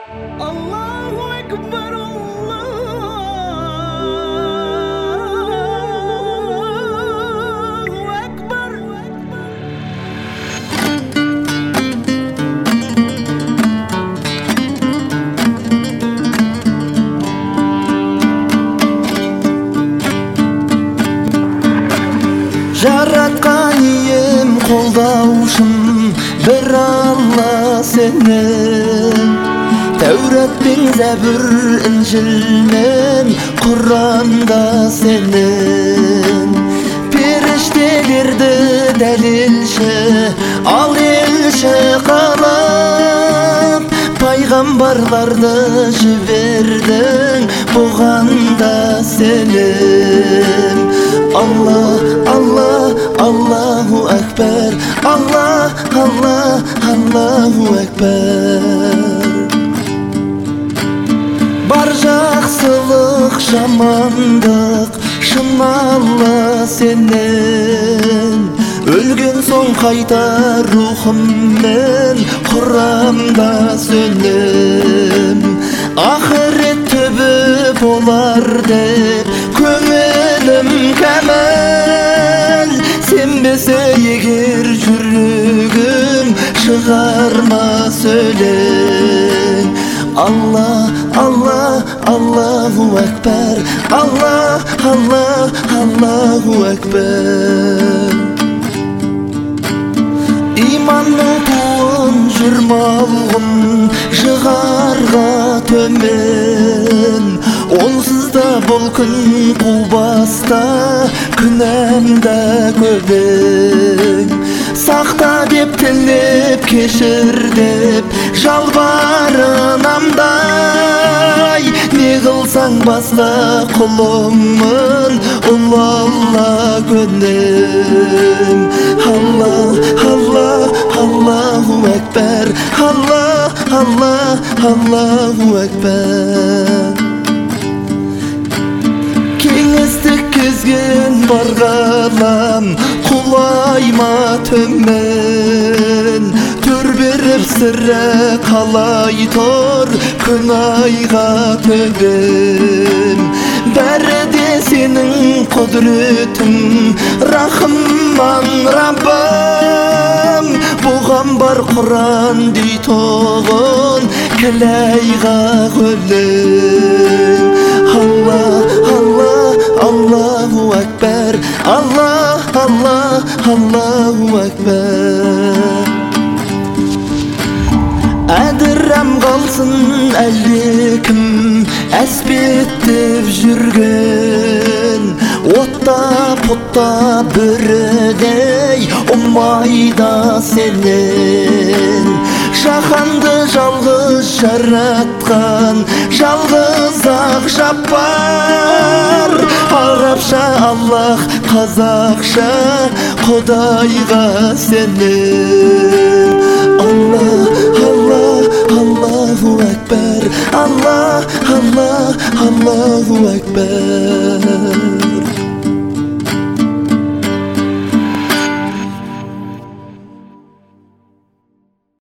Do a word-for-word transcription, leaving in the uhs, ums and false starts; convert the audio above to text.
الله أكبر الله أكبر. Жаратқан ием қолдаушым бір Алла сенен. Тәурат пен Зәбүр, Інжіл мен Құранда сенен. Періштелерді дәлелші, ал елші қалап, пайғамбарларды жібердің, бұған да сенен. Allah, Allah, Allahu Ekber. Allah, Allah, Allahu Ekber. Бар жақсылық, жамандық, шын Алла сенен. Өлген соң қайта рухыммен Құрамда сөнем. Ақырет түбі болар деп көңілім кәмәл. Сенбесе егер жүрегім шығарма сөйлен. Allah, Allah, Allahu Ekber. Allah, Allah, Allahu Ekber. İmanның туын жүрмалғын жығарға төмен. Онсыз да бұл күн қубаста, күнәмда көбең. Сақта деп тілеп, кешір деп жалбарынамдай. Не қылсаң басқа құлыңмын, ұлы Алла көнем. Allah, Allah, Allahu Ekber. Allah, Allah, Allahu Ekber. Кеңістік кезген бар ғалам, құлайма төмен. Төр беріп сірі қалай тұр, күн айға төбем. Бәрі де сенің құдіретің, рахыман Раббам. Бұған бар Құран дейтұғын, кілайға қөлің. Allah, Allah, Allahu Ekber. Allah, Allah, Allahu Ekber. Әдірәм қалсын әлбекім, әспеттеп жүрген. Отта пұтта бірдей ұмайда сенен. Жаһанды жалғыз жаратқан, жалғыз ақ жаппар. Арабша Аллах, қазақша Құдайға сенен. Allah, Allah, Allahu Ekber. Allah, Allah, Allahu Ekber.